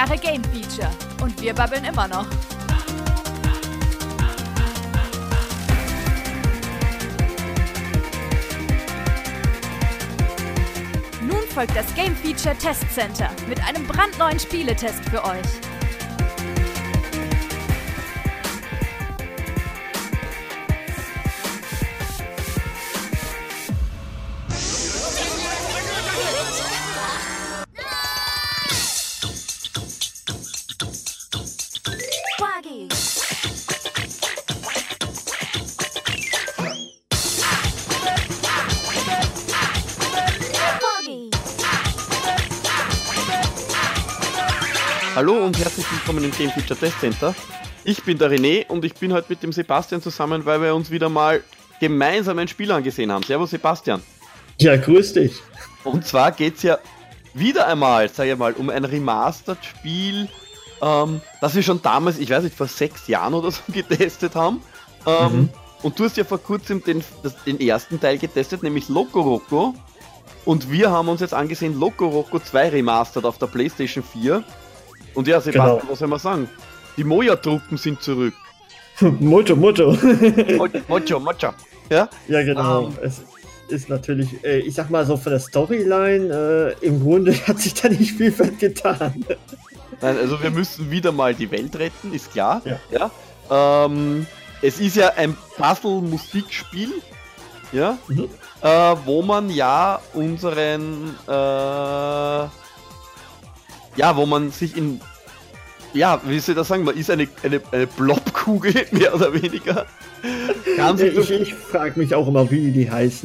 Jahre Game Feature und wir babbeln immer noch. Nun folgt das Game Feature Test Center mit einem brandneuen Spieletest für euch. Hallo und herzlich willkommen im Game Feature Test Center. Ich bin der René und ich bin heute mit dem Sebastian zusammen, weil wir uns wieder mal gemeinsam ein Spiel angesehen haben. Servus Sebastian. Ja, grüß dich. Und zwar geht es ja wieder einmal, sage ich mal, um ein Remastered-Spiel, das wir schon damals, ich weiß nicht, vor 6 Jahren oder so getestet haben. Und du hast ja vor kurzem den ersten Teil getestet, nämlich Loco Roco. Und wir haben uns jetzt angesehen, Loco Roco 2 Remastered auf der PlayStation 4. Und ja, Sebastian, genau. Was soll man sagen? Die Moja-Truppen sind zurück. Mojo. Mojo. Ja, ja genau. Es ist natürlich, ich sag mal so von der Storyline, im Grunde hat sich da nicht viel getan. Nein, also wir müssen wieder mal die Welt retten, ist klar. Ja. Es ist ja ein Puzzle-Musikspiel, ja, wo man ja wo man sich wie soll ich das sagen, man ist eine Blobkugel, mehr oder weniger. Ich frage mich auch immer, wie die heißen.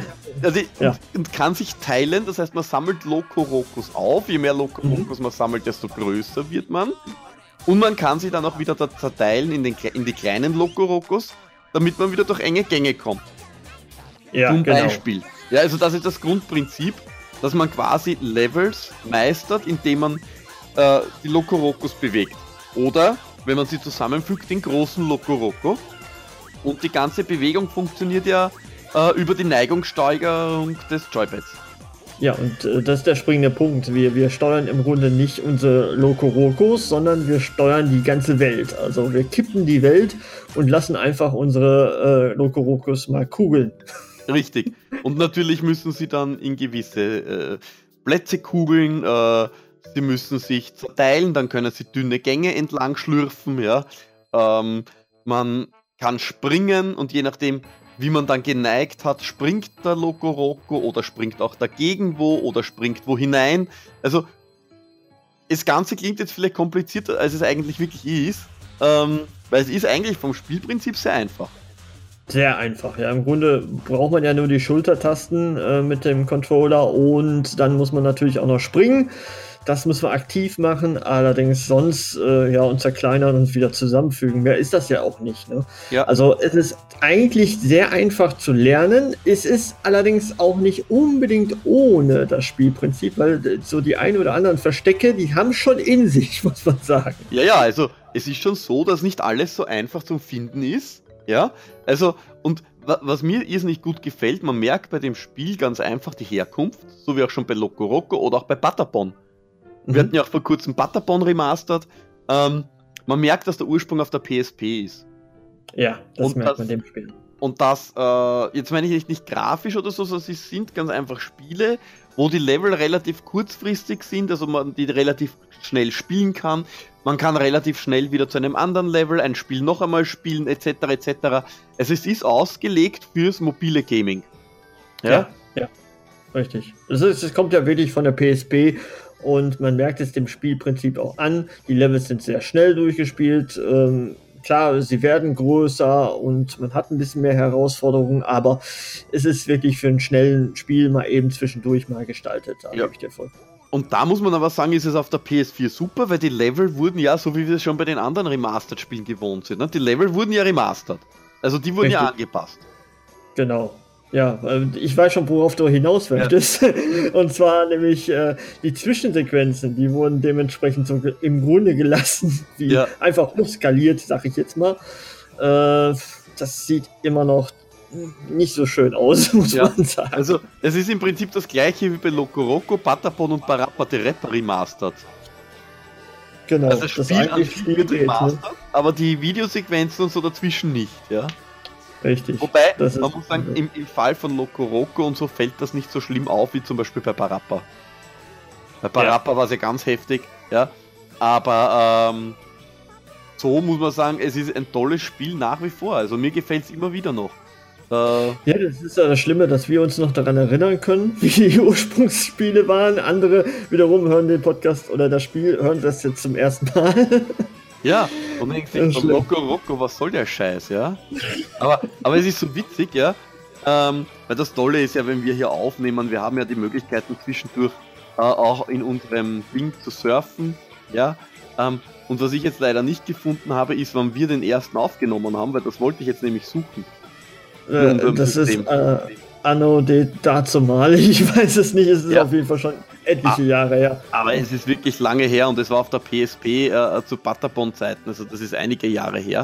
Und kann sich teilen, das heißt, man sammelt Loco-Rocos auf. Je mehr Loco-Rocos man sammelt, desto größer wird man. Und man kann sie dann auch wieder zerteilen in die kleinen Loco-Rocos, damit man wieder durch enge Gänge kommt. Ja, Zum genau. Beispiel. Ja, also das ist das Grundprinzip, dass man quasi Levels meistert, indem man die Loco-Rocos bewegt. Oder, wenn man sie zusammenfügt, den großen Loco-Roco. Und die ganze Bewegung funktioniert ja über die Neigungssteuerung des Joypads. Ja, und das ist der springende Punkt. Wir steuern im Grunde nicht unsere Loco-Rocos, sondern wir steuern die ganze Welt. Also wir kippen die Welt und lassen einfach unsere Loco-Rocos mal kugeln. Richtig. Und natürlich müssen sie dann in gewisse Plätze kugeln, sie müssen sich zerteilen, dann können sie dünne Gänge entlang schlürfen, ja. Man kann springen und je nachdem, wie man dann geneigt hat, springt der Loco Roco oder springt auch dagegen oder springt wo hinein. Also, das Ganze klingt jetzt vielleicht komplizierter, als es eigentlich wirklich ist, weil es ist eigentlich vom Spielprinzip sehr einfach. Sehr einfach, ja. Im Grunde braucht man ja nur die Schultertasten mit dem Controller und dann muss man natürlich auch noch springen. Das müssen wir aktiv machen, allerdings sonst uns zerkleinern und wieder zusammenfügen. Mehr ist das ja auch nicht. Ne? Ja. Also es ist eigentlich sehr einfach zu lernen. Es ist allerdings auch nicht unbedingt ohne das Spielprinzip, weil so die ein oder anderen Verstecke, die haben schon in sich, muss man sagen. Ja, also es ist schon so, dass nicht alles so einfach zum Finden ist. Ja, also und was mir irrsinnig gut gefällt, man merkt bei dem Spiel ganz einfach die Herkunft, so wie auch schon bei Loco Roco oder auch bei Patapon. Wir hatten ja auch vor kurzem Patapon remastered. Man merkt, dass der Ursprung auf der PSP ist. Ja, das merkt man dem Spiel. Und das, jetzt meine ich nicht grafisch oder so, sondern es sind ganz einfach Spiele, wo die Level relativ kurzfristig sind, also man die relativ schnell spielen kann. Man kann relativ schnell wieder zu einem anderen Level ein Spiel noch einmal spielen, etc. etc. Also es ist ausgelegt fürs mobile Gaming. Ja, richtig. Es kommt ja wirklich von der PSP und man merkt es dem Spielprinzip auch an. Die Levels sind sehr schnell durchgespielt. Klar, sie werden größer und man hat ein bisschen mehr Herausforderungen, aber es ist wirklich für einen schnellen Spiel mal eben zwischendurch mal gestaltet. Da gebe ich dir voll. Und da muss man aber sagen, ist es auf der PS4 super, weil die Level wurden ja, so wie wir es schon bei den anderen Remastered-Spielen gewohnt sind, ne? Die Level wurden ja remastert. Also die wurden ja angepasst. Genau. Ja, ich weiß schon, worauf du hinaus möchtest. Ja. Und zwar nämlich die Zwischensequenzen, die wurden dementsprechend so im Grunde gelassen, wie einfach hochskaliert, sag ich jetzt mal. Das sieht immer noch nicht so schön aus, muss man sagen. Also es ist im Prinzip das gleiche wie bei Loco Roco, Patapon und Parappa the Rapper remastered. Genau, Also das Spiel an sich wird ne? remastert, aber die Videosequenzen und so dazwischen nicht, ja. Richtig. Wobei, Das ist man muss sagen, im Fall von Loco Roco und so fällt das nicht so schlimm auf, wie zum Beispiel bei Parappa. Bei Parappa war es ja ganz heftig, ja. Aber so muss man sagen, es ist ein tolles Spiel nach wie vor. Also mir gefällt es immer wieder noch. Ja, das ist ja das Schlimme, dass wir uns noch daran erinnern können, wie die Ursprungsspiele waren. Andere wiederum hören den Podcast oder das Spiel, hören das jetzt zum ersten Mal. Ja, und denkt sich, Loco Roco, was soll der Scheiß, ja? Aber es ist so witzig, ja. Weil das Tolle ist ja, wenn wir hier aufnehmen, wir haben ja die Möglichkeiten zwischendurch auch in unserem Ding zu surfen, ja. Und was ich jetzt leider nicht gefunden habe, ist, wann wir den ersten aufgenommen haben, weil das wollte ich jetzt nämlich suchen. Das ist Anno dazumal, ich weiß es nicht, es ist auf jeden Fall schon etliche Jahre her. Aber es ist wirklich lange her und es war auf der PSP zu Patapon-Zeiten, also das ist einige Jahre her.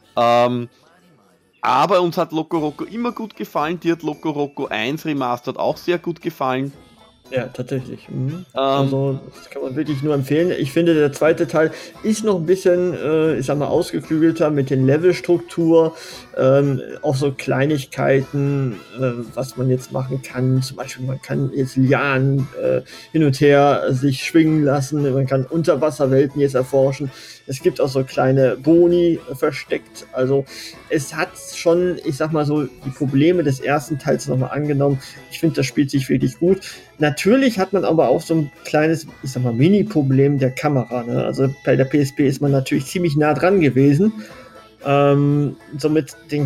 Aber uns hat Loco Roco immer gut gefallen, dir hat Loco Roco 1 Remastered auch sehr gut gefallen. Ja, tatsächlich. Also, das kann man wirklich nur empfehlen. Ich finde, der zweite Teil ist noch ein bisschen, ich sag mal, ausgeklügelter mit den Levelstruktur, auch so Kleinigkeiten, was man jetzt machen kann. Zum Beispiel, man kann jetzt Lianen hin und her sich schwingen lassen, man kann Unterwasserwelten jetzt erforschen. Es gibt auch so kleine Boni versteckt. Also, es hat schon, ich sag mal so, die Probleme des ersten Teils nochmal angenommen. Ich finde, das spielt sich wirklich gut. Natürlich hat man aber auch so ein kleines, ich sag mal, Mini-Problem der Kamera. Ne? Also bei der PSP ist man natürlich ziemlich nah dran gewesen. Somit die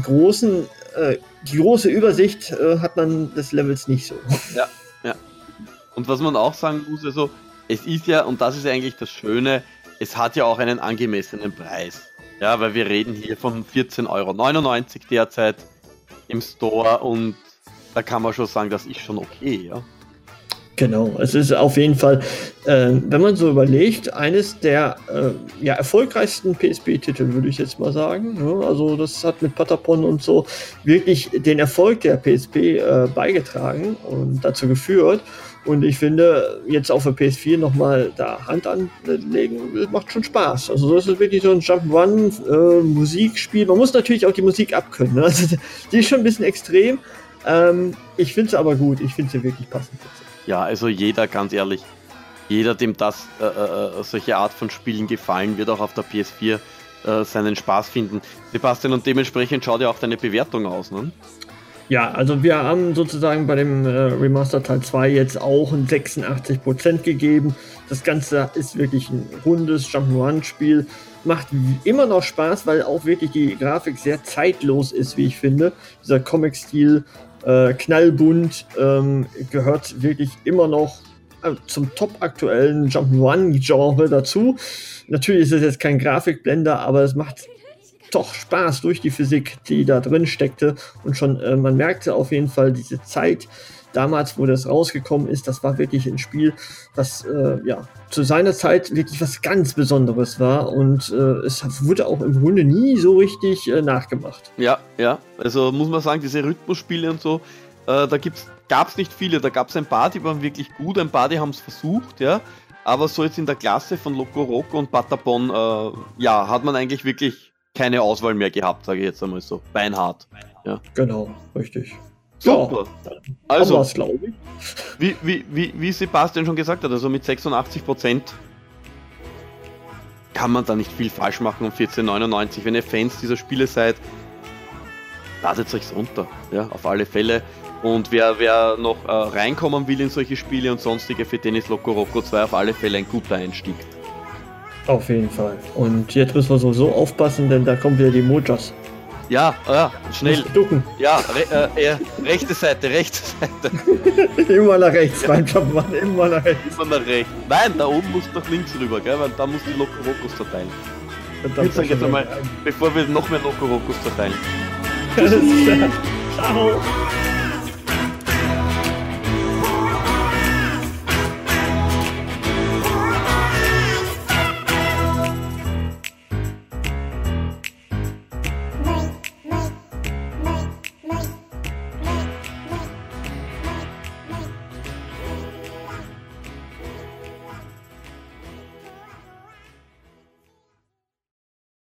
große Übersicht hat man des Levels nicht so. Ja. Und was man auch sagen muss, also es ist ja, und das ist eigentlich das Schöne, es hat ja auch einen angemessenen Preis. Ja, weil wir reden hier von 14,99 € derzeit im Store und da kann man schon sagen, das ist schon okay, ja. Genau, es ist auf jeden Fall, wenn man so überlegt, eines der erfolgreichsten PSP-Titel, würde ich jetzt mal sagen. Ja, also das hat mit Patapon und so wirklich den Erfolg der PSP beigetragen und dazu geführt. Und ich finde, jetzt auf der PS4 nochmal da Hand anlegen, macht schon Spaß. Also das ist wirklich so ein Jump'n'Run Musikspiel. Man muss natürlich auch die Musik abkönnen. Ne? Also die ist schon ein bisschen extrem. Ich finde sie aber gut. Ich finde sie wirklich passend. Ja, also ganz ehrlich, jeder, dem das solche Art von Spielen gefallen, wird auch auf der PS4 seinen Spaß finden. Sebastian, und dementsprechend schaut ja auch deine Bewertung aus, ne? Ja, also wir haben sozusagen bei dem Remaster Teil 2 jetzt auch ein 86% gegeben. Das Ganze ist wirklich ein rundes Jump'n'Run-Spiel. Macht immer noch Spaß, weil auch wirklich die Grafik sehr zeitlos ist, wie ich finde. Dieser Comic-Stil, knallbunt, gehört wirklich immer noch zum top aktuellen Jump'n'Run-Genre dazu. Natürlich ist es jetzt kein Grafikblender, aber es macht doch Spaß durch die Physik, die da drin steckte. Und schon, man merkte auf jeden Fall diese Zeit damals, wo das rausgekommen ist, das war wirklich ein Spiel, was zu seiner Zeit wirklich was ganz Besonderes war. Und es wurde auch im Grunde nie so richtig nachgemacht. Ja, also muss man sagen, diese Rhythmusspiele und so, gab es nicht viele. Da gab es ein paar, die waren wirklich gut, ein paar, die haben es versucht, ja. Aber so jetzt in der Klasse von Loco Roco und Patapon, hat man eigentlich wirklich keine Auswahl mehr gehabt, sage ich jetzt einmal so. Beinhart. Ja. Genau, richtig. Super. Ja, also, glaube ich. wie Sebastian schon gesagt hat, also mit 86% kann man da nicht viel falsch machen um 14,99. Wenn ihr Fans dieser Spiele seid, ladet euch's runter. Ja, auf alle Fälle. Und wer noch reinkommen will in solche Spiele und sonstige, für den ist Loco Roco 2 auf alle Fälle ein guter Einstieg. Auf jeden Fall. Und jetzt müssen wir sowieso aufpassen, denn da kommen wieder die Mojas. Ja, schnell. Ducken. Ja, rechte Seite. Immer nach rechts beim Jump'n'Run, immer nach rechts. Immer nach rechts. Nein, da oben musst du nach links rüber, gell? Weil da musst du Loco Rocos verteilen. Ich sag jetzt einmal, bevor wir noch mehr Loco Rocos verteilen. Alles klar. Ciao.